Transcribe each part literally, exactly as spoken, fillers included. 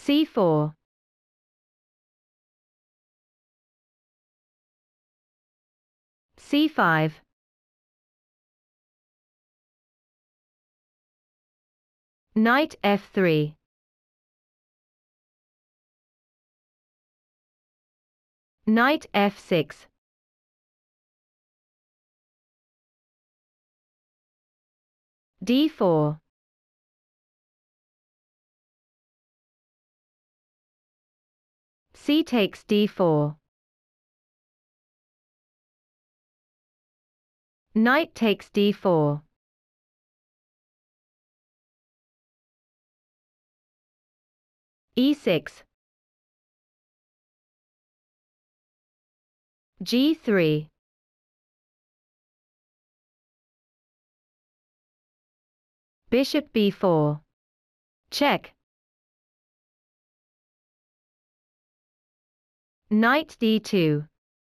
c four, c five, knight f three, knight f six, d four, c takes d four, knight takes d four, e six, g three, bishop b four, check, knight d two,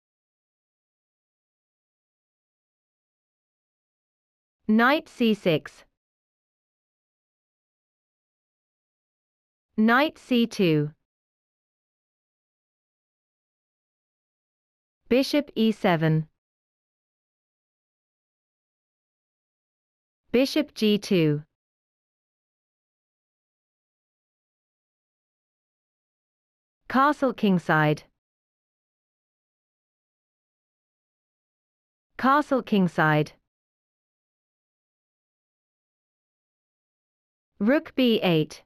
knight c six, knight c two, bishop e seven, bishop g two, castle kingside, castle kingside, rook b eight,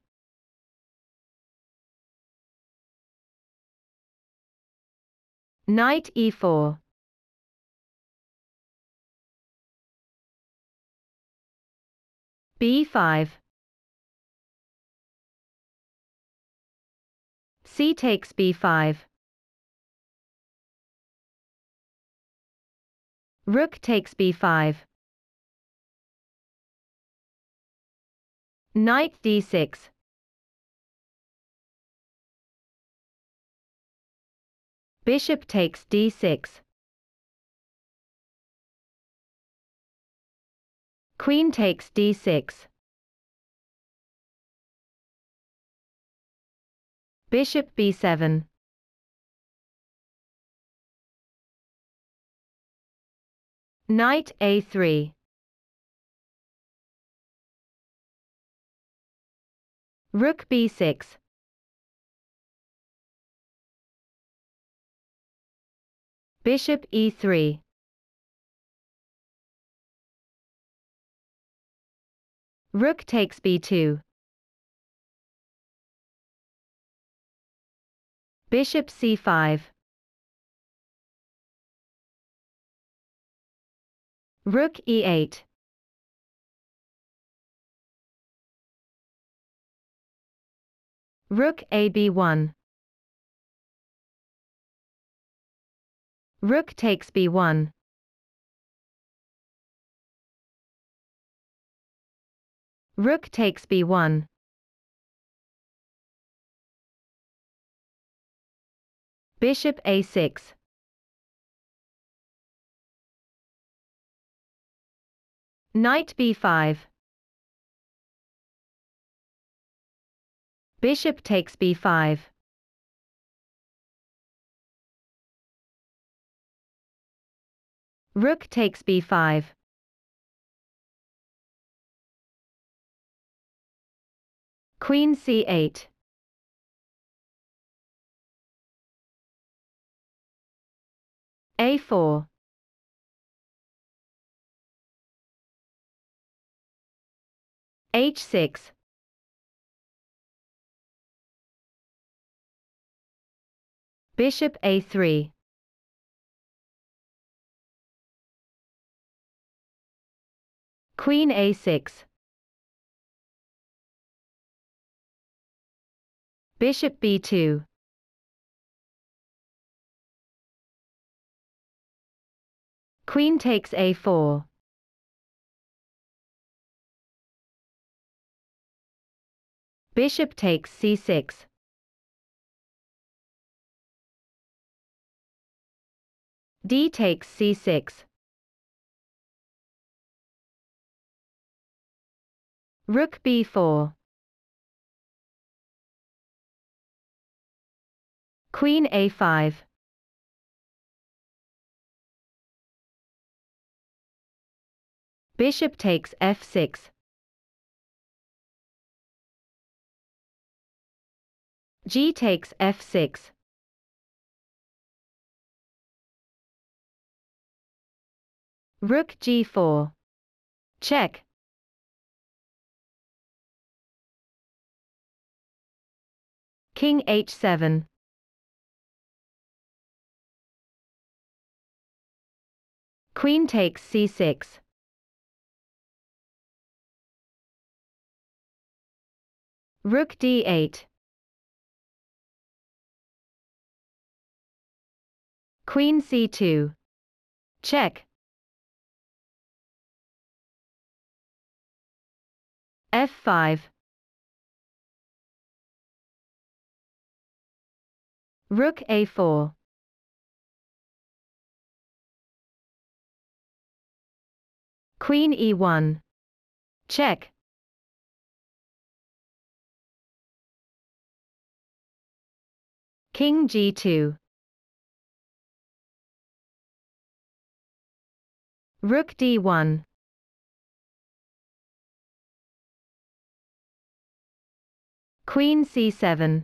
knight e four, b five, c takes b five, rook takes b five, knight d six, bishop takes d six, queen takes d six, bishop b seven, knight a three, rook b six, bishop e three, rook takes b two, bishop c five, rook e eight, rook a b one, rook takes b one, rook takes b one, bishop a six, knight b five, bishop takes b five, rook takes b five, queen c eight, a four, h six, bishop a three, queen a six, bishop b two, queen takes a four, bishop takes c six, d takes c six, rook b four, Queen A five. Bishop takes F six. G takes F six. Rook G four. Check. King H seven. Queen takes C six. Rook D eight. Queen C two. Check. F five. Rook A four. Queen E one. Check. King G two. Rook D one. Queen C seven.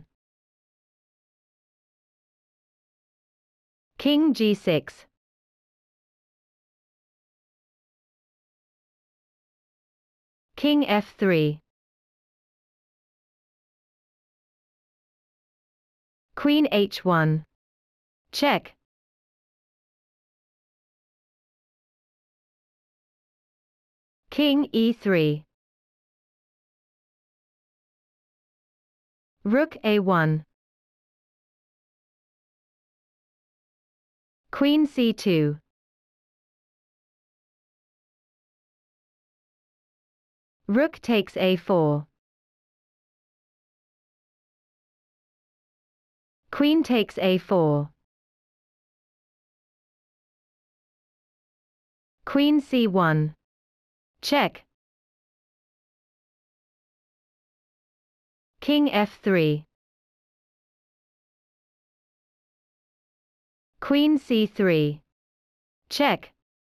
King G six. King F three. Queen H one. Check. King E three. Rook A one. Queen C two. Rook takes A four. Queen takes A four. Queen C one. Check. King F three. Queen C three. Check.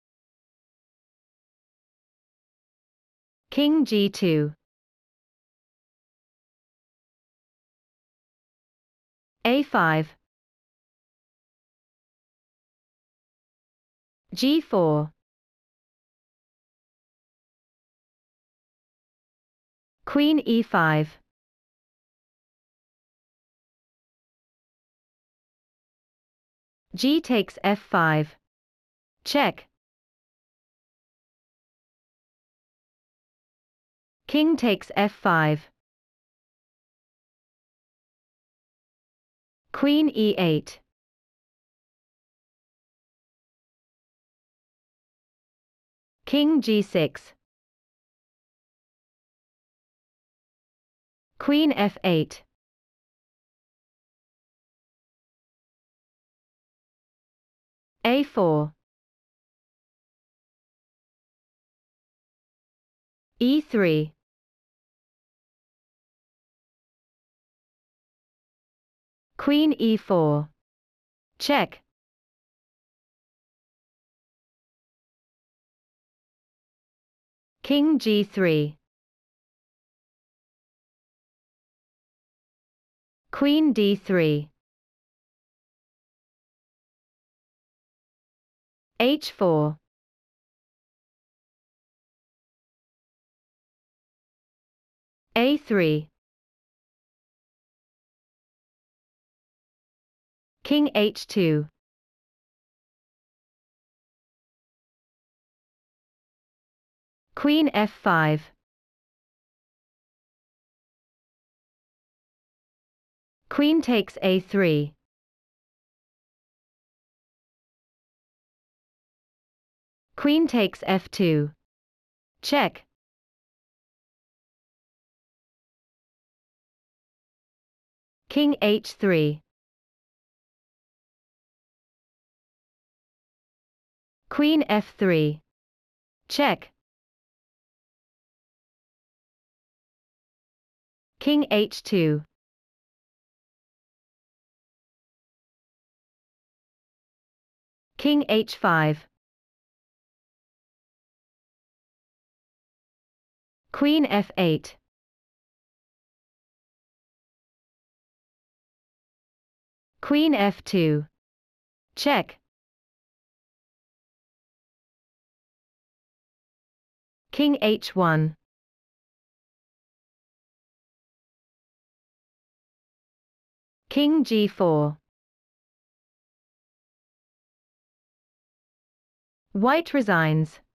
King G two. A five. G four. Queen E five. G takes F five. Check. King takes F five. Queen E eight. King G six. Queen F eight. A four. E three. Queen E four. Check. King G three. Queen D three. H four. A three. King H two. Queen F five. Queen takes A three. Queen takes F two. Check. King H three. Queen F three. Check. King H two. King H five. Queen F eight. Queen F two. Check. King H one. King G four. White resigns.